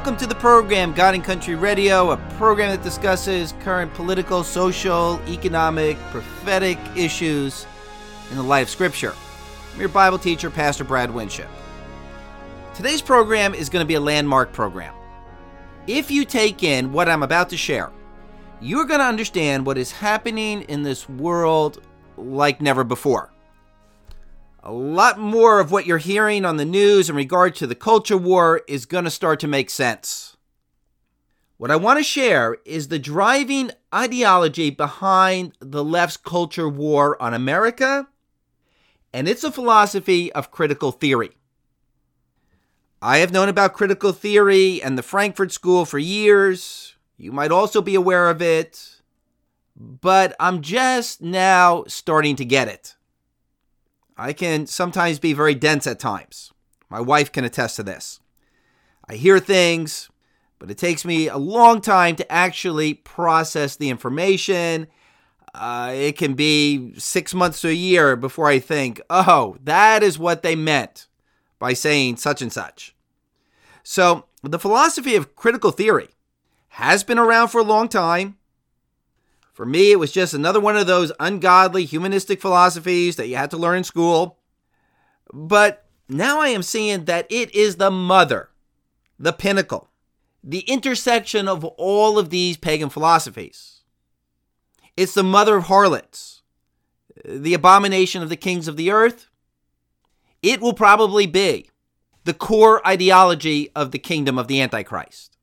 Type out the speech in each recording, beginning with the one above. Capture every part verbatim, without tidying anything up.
Welcome to the program, God and Country Radio, a program that discusses current political, social, economic, prophetic issues in the light of Scripture. I'm your Bible teacher, Pastor Brad Winship. Today's program is going to be a landmark program. If you take in what I'm about to share, you're going to understand what is happening in this world like never before. A lot more of what you're hearing on the news in regard to the culture war is going to start to make sense. What I want to share is the driving ideology behind the left's culture war on America, and it's a philosophy of critical theory. I have known about critical theory and the Frankfurt School for years. You might also be aware of it, but I'm just now starting to get it. I can sometimes be very dense at times. My wife can attest to this. I hear things, but it takes me a long time to actually process the information. Uh, it can be six months to a year before I think, oh, that is what they meant by saying such and such. So the philosophy of critical theory has been around for a long time. For me, it was just another one of those ungodly humanistic philosophies that you had to learn in school. But now I am seeing that it is the mother, the pinnacle, the intersection of all of these pagan philosophies. It's the mother of harlots, the abomination of the kings of the earth. It will probably be the core ideology of the kingdom of the Antichrist.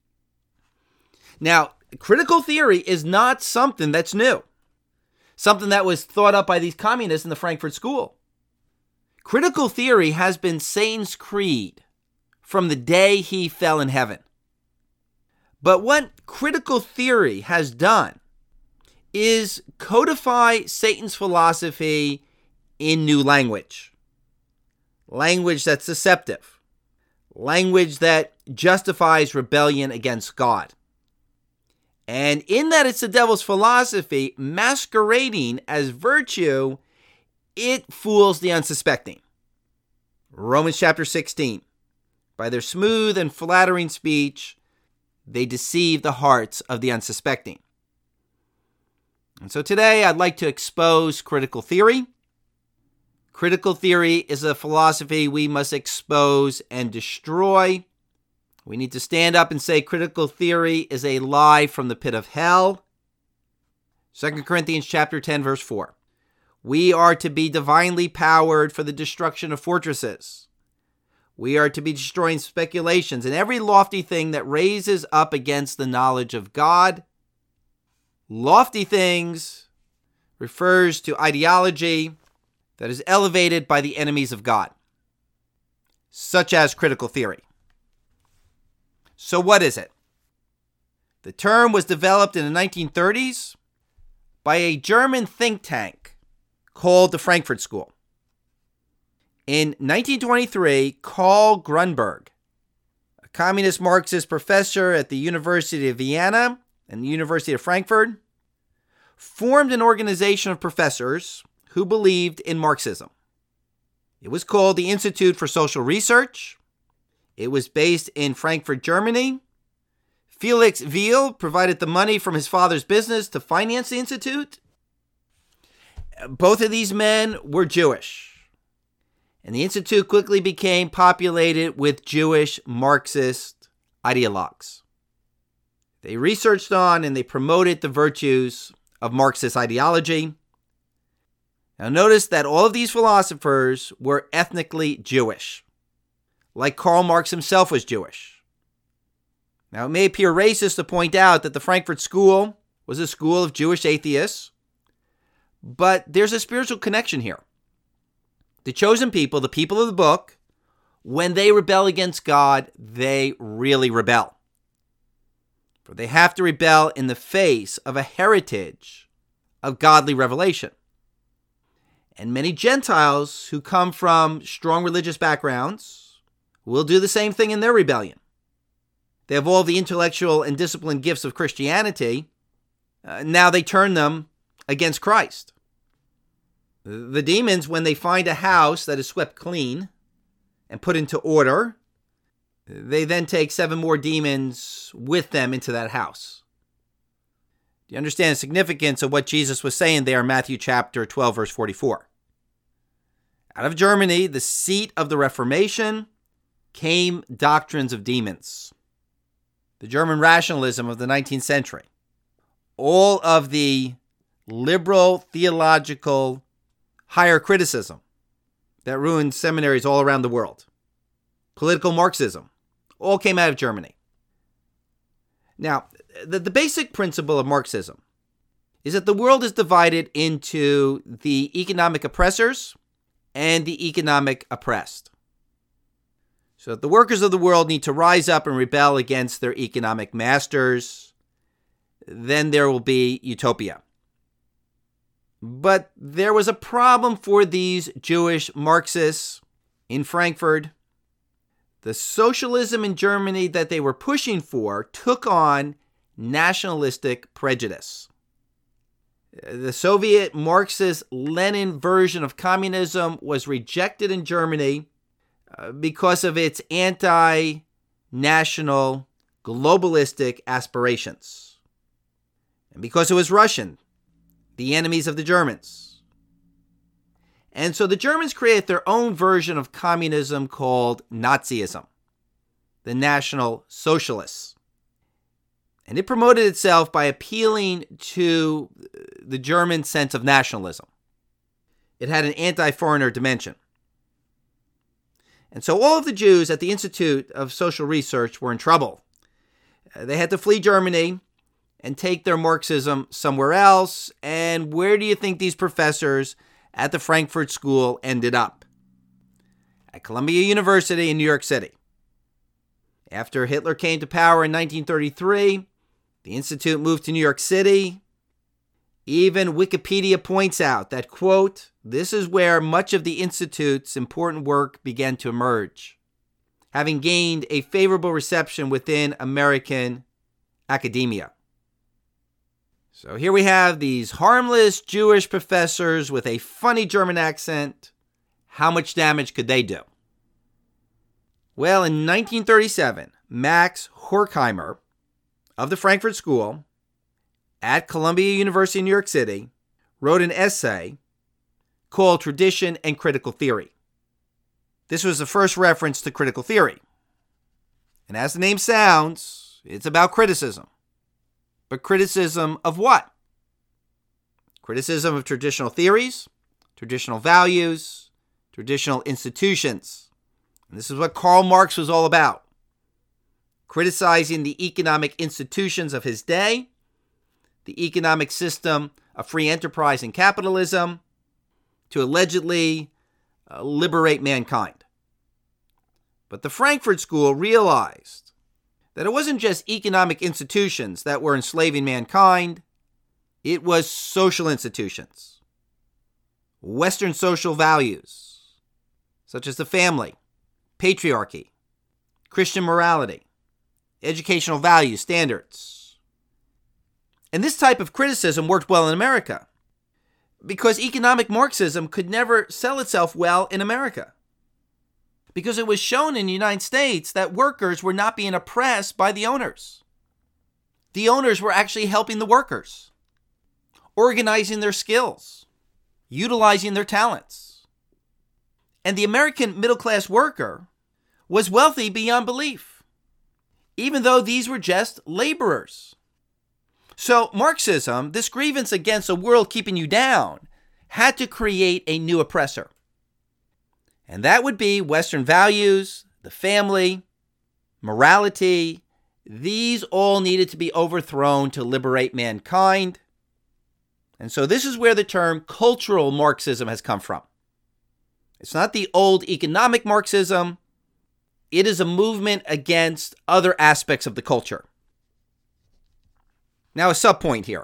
Now, critical theory is not something that's new, something that was thought up by these communists in the Frankfurt School. Critical theory has been Satan's creed from the day he fell in heaven. But what critical theory has done is codify Satan's philosophy in new language. Language that's deceptive. Language that justifies rebellion against God. And in that it's the devil's philosophy masquerading as virtue, it fools the unsuspecting. Romans chapter sixteen. By their smooth and flattering speech, they deceive the hearts of the unsuspecting. And so today I'd like to expose critical theory. Critical theory is a philosophy we must expose and destroy. We need to stand up and say critical theory is a lie from the pit of hell. Second Corinthians chapter ten, verse four. We are to be divinely powered for the destruction of fortresses. We are to be destroying speculations and every lofty thing that raises up against the knowledge of God. Lofty things refers to ideology that is elevated by the enemies of God, such as critical theory. So what is it? The term was developed in the nineteen thirties by a German think tank called the Frankfurt School. In nineteen twenty-three, Karl Grunberg, a communist Marxist professor at the University of Vienna and the University of Frankfurt, formed an organization of professors who believed in Marxism. It was called the Institute for Social Research. It was based in Frankfurt, Germany. Felix Weil provided the money from his father's business to finance the institute. Both of these men were Jewish. And the institute quickly became populated with Jewish Marxist ideologues. They researched on and they promoted the virtues of Marxist ideology. Now notice that all of these philosophers were ethnically Jewish, like Karl Marx himself was Jewish. Now, it may appear racist to point out that the Frankfurt School was a school of Jewish atheists, but there's a spiritual connection here. The chosen people, the people of the book, when they rebel against God, they really rebel. For they have to rebel in the face of a heritage of godly revelation. And many Gentiles who come from strong religious backgrounds will do the same thing in their rebellion. They have all the intellectual and disciplined gifts of Christianity. Uh, now they turn them against Christ. The demons, when they find a house that is swept clean and put into order, they then take seven more demons with them into that house. Do you understand the significance of what Jesus was saying there in Matthew chapter twelve, verse forty-four? Out of Germany, the seat of the Reformation, came doctrines of demons. The German rationalism of the nineteenth century. All of the liberal theological higher criticism that ruined seminaries all around the world. Political Marxism. All came out of Germany. Now, the, the basic principle of Marxism is that the world is divided into the economic oppressors and the economic oppressed. So the workers of the world need to rise up and rebel against their economic masters. Then there will be utopia. But there was a problem for these Jewish Marxists in Frankfurt. The socialism in Germany that they were pushing for took on nationalistic prejudice. The Soviet Marxist-Lenin version of communism was rejected in Germany uh, because of its anti-national, globalistic aspirations. And because it was Russian, the enemies of the Germans. And so the Germans created their own version of communism called Nazism, the National Socialists. And it promoted itself by appealing to the German sense of nationalism. It had an anti-foreigner dimension. And so all of the Jews at the Institute of Social Research were in trouble. They had to flee Germany and take their Marxism somewhere else. And where do you think these professors at the Frankfurt School ended up? At Columbia University in New York City. After Hitler came to power in nineteen thirty-three, the Institute moved to New York City. Even Wikipedia points out that, quote, this is where much of the Institute's important work began to emerge, having gained a favorable reception within American academia. So here we have these harmless Jewish professors with a funny German accent. How much damage could they do? Well, in nineteen thirty-seven, Max Horkheimer of the Frankfurt School at Columbia University in New York City wrote an essay called Tradition and Critical Theory. This was the first reference to critical theory. And as the name sounds, it's about criticism. But criticism of what? Criticism of traditional theories, traditional values, traditional institutions. And this is what Karl Marx was all about. Criticizing the economic institutions of his day, the economic system of free enterprise and capitalism, to allegedly uh, liberate mankind. But the Frankfurt School realized that it wasn't just economic institutions that were enslaving mankind, it was social institutions. Western social values, such as the family, patriarchy, Christian morality, educational values, standards. And this type of criticism worked well in America because economic Marxism could never sell itself well in America. Because it was shown in the United States that workers were not being oppressed by the owners. The owners were actually helping the workers, organizing their skills, utilizing their talents. And the American middle-class worker was wealthy beyond belief, even though these were just laborers. So Marxism, this grievance against a world keeping you down, had to create a new oppressor. And that would be Western values, the family, morality. These all needed to be overthrown to liberate mankind. And so this is where the term cultural Marxism has come from. It's not the old economic Marxism. It is a movement against other aspects of the culture. Now, a subpoint here.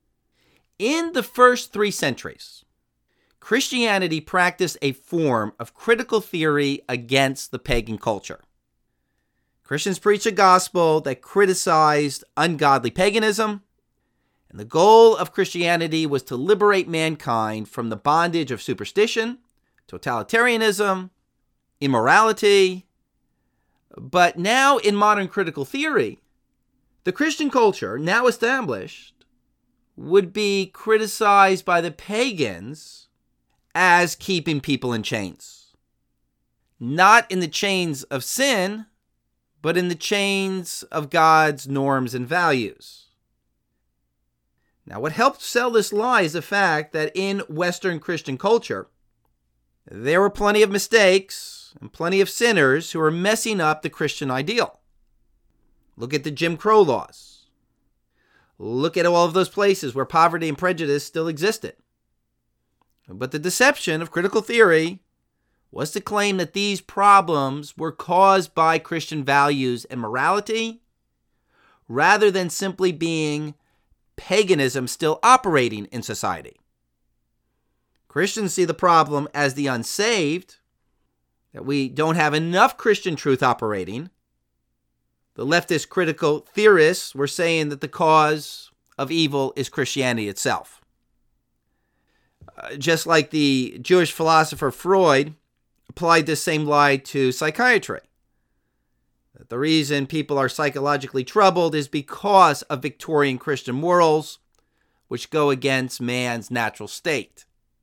In the first three centuries, Christianity practiced a form of critical theory against the pagan culture. Christians preached a gospel that criticized ungodly paganism, and the goal of Christianity was to liberate mankind from the bondage of superstition, totalitarianism, immorality, But now in modern critical theory, the Christian culture, now established, would be criticized by the pagans as keeping people in chains. Not in the chains of sin, but in the chains of God's norms and values. Now, what helped sell this lie is the fact that in Western Christian culture, there were plenty of mistakes and plenty of sinners who were messing up the Christian ideal. Look at the Jim Crow laws. Look at all of those places where poverty and prejudice still existed. But the deception of critical theory was to claim that these problems were caused by Christian values and morality, rather than simply being paganism still operating in society. Christians see the problem as the unsaved, that we don't have enough Christian truth operating. The leftist critical theorists were saying that the cause of evil is Christianity itself. Uh, just like the Jewish philosopher Freud applied this same lie to psychiatry. That the reason people are psychologically troubled is because of Victorian Christian morals, which go against man's natural state.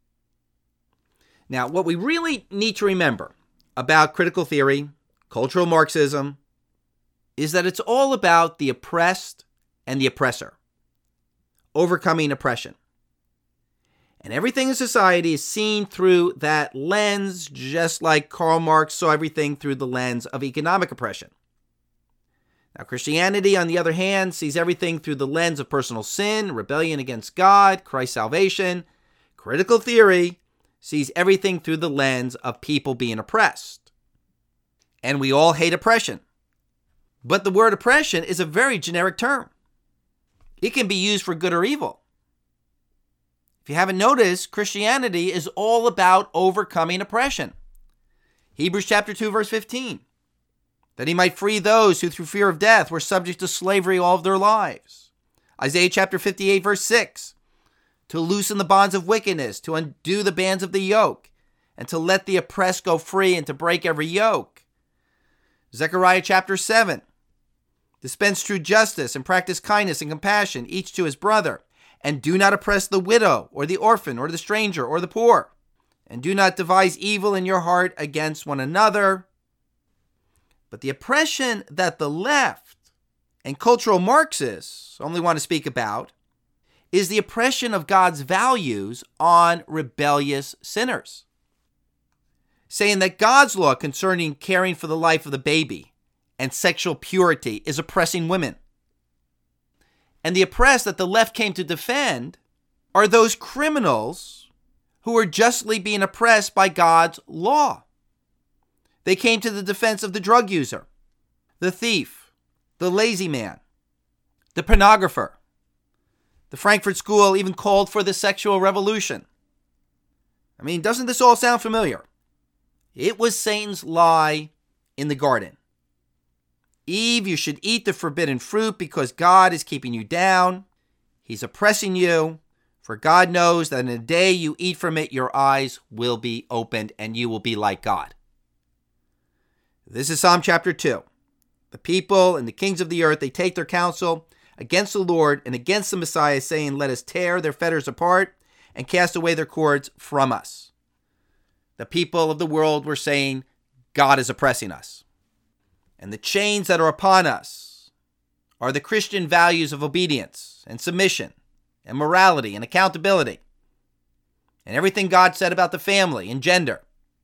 Now, what we really need to remember about critical theory, cultural Marxism, is that it's all about the oppressed and the oppressor, overcoming oppression. And everything in society is seen through that lens, just like Karl Marx saw everything through the lens of economic oppression. Now, Christianity, on the other hand, sees everything through the lens of personal sin, rebellion against God, Christ's salvation. Critical theory sees everything through the lens of people being oppressed. And we all hate oppression. But the word oppression is a very generic term. It can be used for good or evil. If you haven't noticed, Christianity is all about overcoming oppression. Hebrews chapter two, verse fifteen. That he might free those who through fear of death were subject to slavery all of their lives. Isaiah chapter fifty-eight, verse six. To loosen the bonds of wickedness, to undo the bands of the yoke, and to let the oppressed go free and to break every yoke. Zechariah chapter seven. Dispense true justice and practice kindness and compassion, each to his brother. And do not oppress the widow or the orphan or the stranger or the poor. And do not devise evil in your heart against one another. But the oppression that the left and cultural Marxists only want to speak about is the oppression of God's values on rebellious sinners. Saying that God's law concerning caring for the life of the baby and sexual purity is oppressing women. And the oppressed that the left came to defend are those criminals who are justly being oppressed by God's law. They came to the defense of the drug user, the thief, the lazy man, the pornographer. The Frankfurt School even called for the sexual revolution. I mean, doesn't this all sound familiar? It was Satan's lie in the garden. Eve, you should eat the forbidden fruit because God is keeping you down. He's oppressing you. For God knows that in the day you eat from it, your eyes will be opened and you will be like God. This is Psalm chapter two. The people and the kings of the earth, they take their counsel against the Lord and against the Messiah, saying, let us tear their fetters apart and cast away their cords from us. The people of the world were saying, God is oppressing us. And the chains that are upon us are the Christian values of obedience and submission and morality and accountability and everything God said about the family and gender.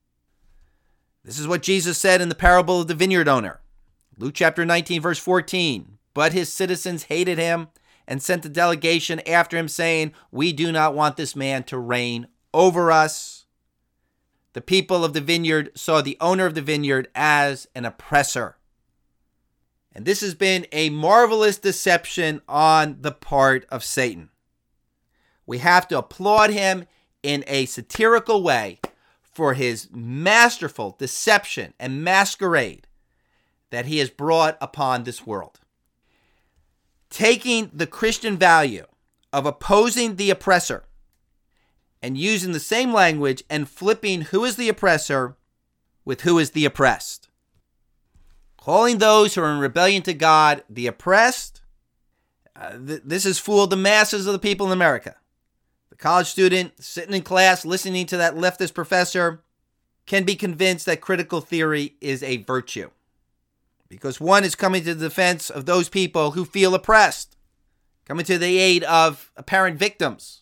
This is what Jesus said in the parable of the vineyard owner. Luke chapter nineteen, verse fourteen. But his citizens hated him and sent a delegation after him, saying, we do not want this man to reign over us. The people of the vineyard saw the owner of the vineyard as an oppressor. And this has been a marvelous deception on the part of Satan. We have to applaud him in a satirical way for his masterful deception and masquerade that he has brought upon this world. Taking the Christian value of opposing the oppressor and using the same language and flipping who is the oppressor with who is the oppressed. calling those who are in rebellion to God the oppressed. Uh, th- this has fooled the masses of the people in America. The college student sitting in class listening to that leftist professor can be convinced that critical theory is a virtue, because one is coming to the defense of those people who feel oppressed, coming to the aid of apparent victims.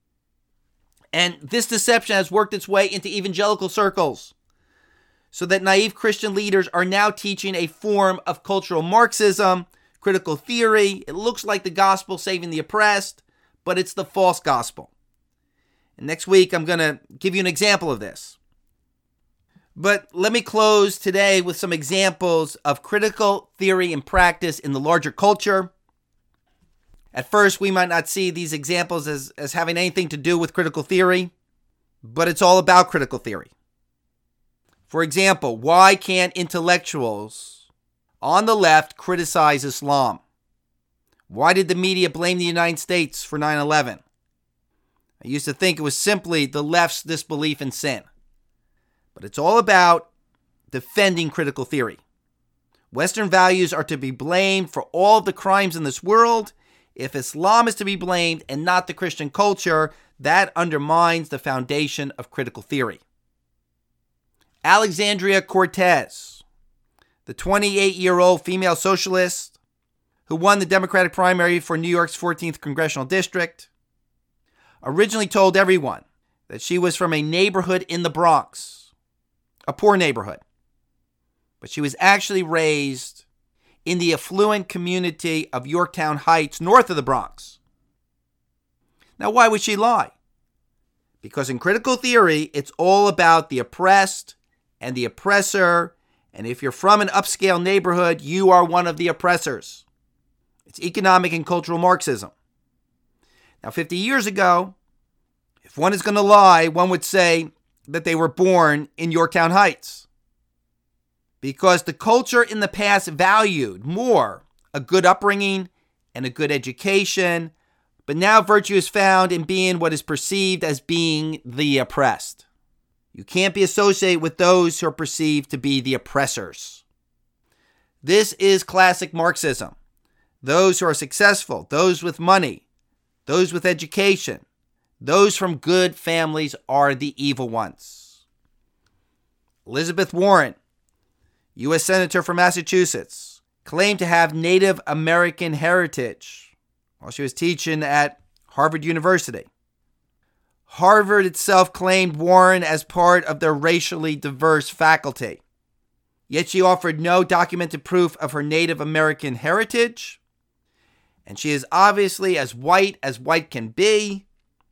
And this deception has worked its way into evangelical circles, so that naive Christian leaders are now teaching a form of cultural Marxism, critical theory. It looks like the gospel saving the oppressed, but it's the false gospel. And next week, I'm going to give you an example of this. But let me close today with some examples of critical theory in practice in the larger culture. At first, we might not see these examples as, as having anything to do with critical theory, but it's all about critical theory. For example, why can't intellectuals on the left criticize Islam? Why did the media blame the United States for nine eleven? I used to think it was simply the left's disbelief in sin. But it's all about defending critical theory. Western values are to be blamed for all of the crimes in this world. If Islam is to be blamed and not the Christian culture, that undermines the foundation of critical theory. Alexandria Cortez, the twenty-eight-year-old female socialist who won the Democratic primary for New York's fourteenth Congressional District, originally told everyone that she was from a neighborhood in the Bronx, a poor neighborhood. But she was actually raised in the affluent community of Yorktown Heights, north of the Bronx. Now, why would she lie? Because in critical theory, it's all about the oppressed and the oppressor. And if you're from an upscale neighborhood, you are one of the oppressors. It's economic and cultural Marxism. Now, fifty years ago, if one is going to lie, one would say that they were born in Yorktown Heights, because the culture in the past valued more a good upbringing and a good education, but now virtue is found in being what is perceived as being the oppressed. You can't be associated with those who are perceived to be the oppressors. This is classic Marxism. Those who are successful, those with money, those with education, those from good families are the evil ones. Elizabeth Warren, U S Senator from Massachusetts, claimed to have Native American heritage while she was teaching at Harvard University. Harvard itself claimed Warren as part of their racially diverse faculty. Yet she offered no documented proof of her Native American heritage. And she is obviously as white as white can be.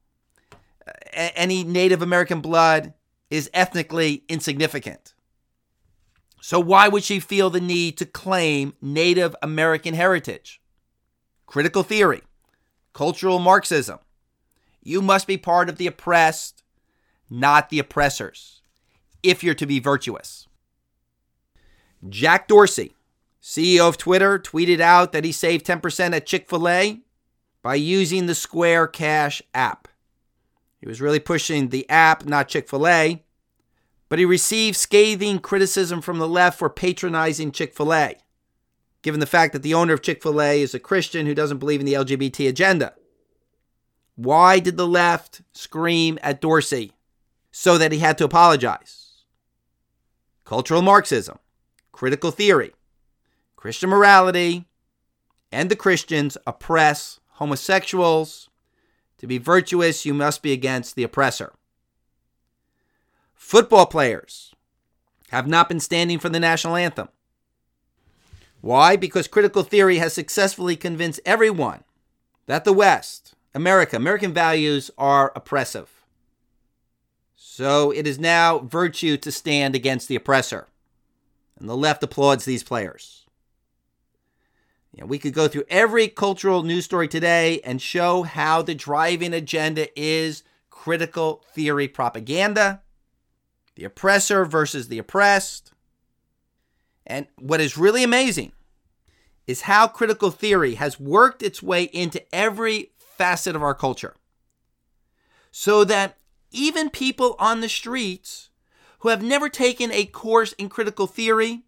Any Native American blood is ethnically insignificant. So why would she feel the need to claim Native American heritage? Critical theory, cultural Marxism. You must be part of the oppressed, not the oppressors, if you're to be virtuous. Jack Dorsey, C E O of Twitter, tweeted out that he saved ten percent at Chick-fil-A by using the Square Cash app. He was really pushing the app, not Chick-fil-A, but he received scathing criticism from the left for patronizing Chick-fil-A, given the fact that the owner of Chick-fil-A is a Christian who doesn't believe in the L G B T agenda. Why did the left scream at Dorsey? So that he had to apologize. Cultural Marxism, critical theory, Christian morality, and the Christians oppress homosexuals. To be virtuous, you must be against the oppressor. Football players have not been standing for the national anthem. Why? Because critical theory has successfully convinced everyone that the West, America, American values are oppressive. So it is now virtue to stand against the oppressor. And the left applauds these players. You know, we could go through every cultural news story today and show how the driving agenda is critical theory propaganda, the oppressor versus the oppressed. And what is really amazing is how critical theory has worked its way into every facet of our culture. So that even people on the streets who have never taken a course in critical theory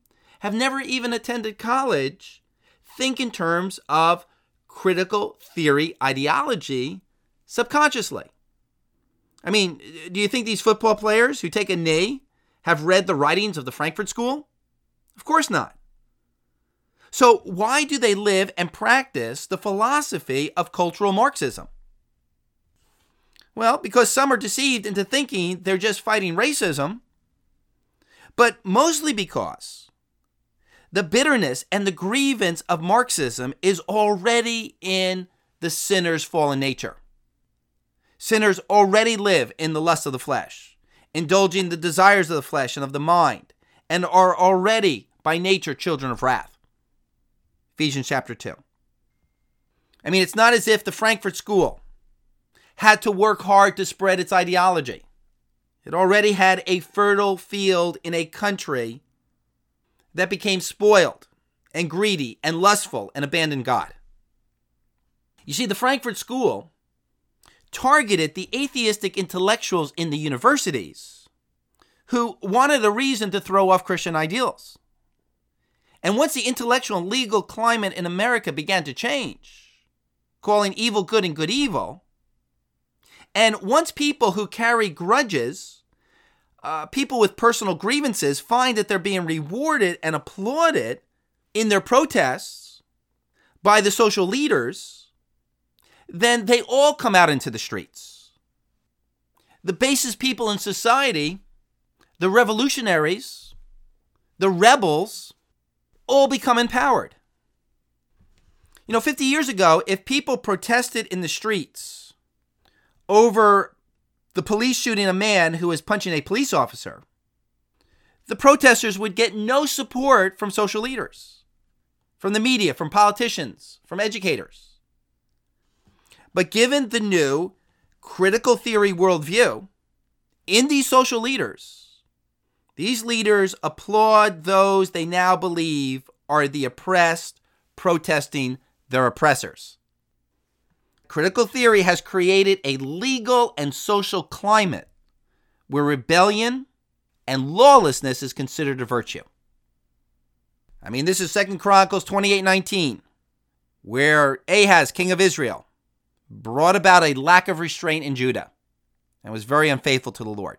have never even attended college think in terms of critical theory ideology subconsciously. I mean, do you think these football players who take a knee have read the writings of the Frankfurt School? Of course not. So why do they live and practice the philosophy of cultural Marxism? Well, because some are deceived into thinking they're just fighting racism, but mostly because the bitterness and the grievance of Marxism is already in the sinner's fallen nature. Sinners already live in the lust of the flesh, indulging the desires of the flesh and of the mind, and are already by nature children of wrath. Ephesians chapter two. I mean, it's not as if the Frankfurt School had to work hard to spread its ideology. It already had a fertile field in a country that became spoiled and greedy and lustful and abandoned God. You see, the Frankfurt School targeted the atheistic intellectuals in the universities who wanted a reason to throw off Christian ideals. And once the intellectual and legal climate in America began to change, calling evil good and good evil, and once people who carry grudges, uh, people with personal grievances, find that they're being rewarded and applauded in their protests by the social leaders, then they all come out into the streets. The basest people in society, the revolutionaries, the rebels, all become empowered. You know, fifty years ago, if people protested in the streets over the police shooting a man who was punching a police officer, the protesters would get no support from social leaders, from the media, from politicians, from educators. But given the new critical theory worldview, in these social leaders, these leaders applaud those they now believe are the oppressed, protesting their oppressors. Critical theory has created a legal and social climate where rebellion and lawlessness is considered a virtue. I mean, this is Second Chronicles twenty-eight nineteen, where Ahaz, king of Israel, brought about a lack of restraint in Judah and was very unfaithful to the Lord.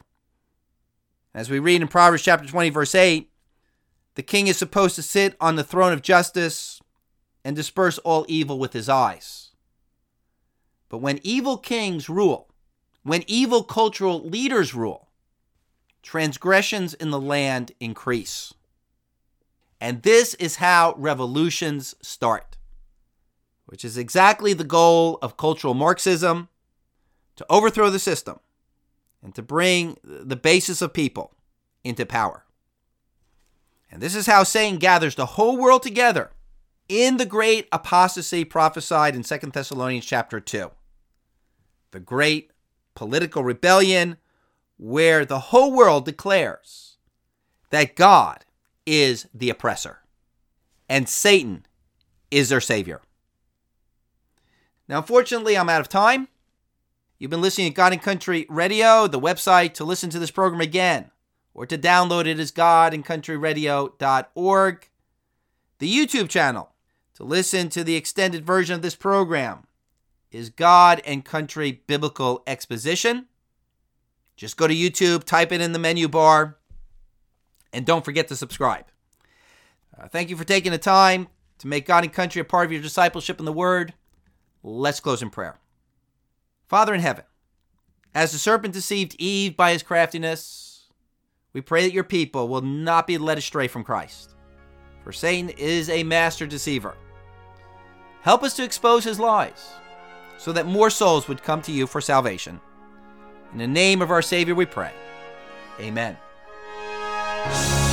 As we read in Proverbs chapter twenty, verse eight, the king is supposed to sit on the throne of justice and disperse all evil with his eyes. But when evil kings rule, when evil cultural leaders rule, transgressions in the land increase. And this is how revolutions start, which is exactly the goal of cultural Marxism, to overthrow the system and to bring the basis of people into power. And this is how Satan gathers the whole world together in the great apostasy prophesied in Second Thessalonians chapter two. The great political rebellion where the whole world declares that God is the oppressor and Satan is their savior. Now, unfortunately, I'm out of time. You've been listening to God and Country Radio. The website to listen to this program again or to download it is god and country radio dot org. The YouTube channel to listen to the extended version of this program is God and Country Biblical Exposition. Just go to YouTube, type it in the menu bar, and don't forget to subscribe. Uh, thank you for taking the time to make God and Country a part of your discipleship in the Word. Let's close in prayer. Father in heaven, as the serpent deceived Eve by his craftiness, we pray that your people will not be led astray from Christ. For Satan is a master deceiver. Help us to expose his lies so that more souls would come to you for salvation. In the name of our Savior we pray. Amen.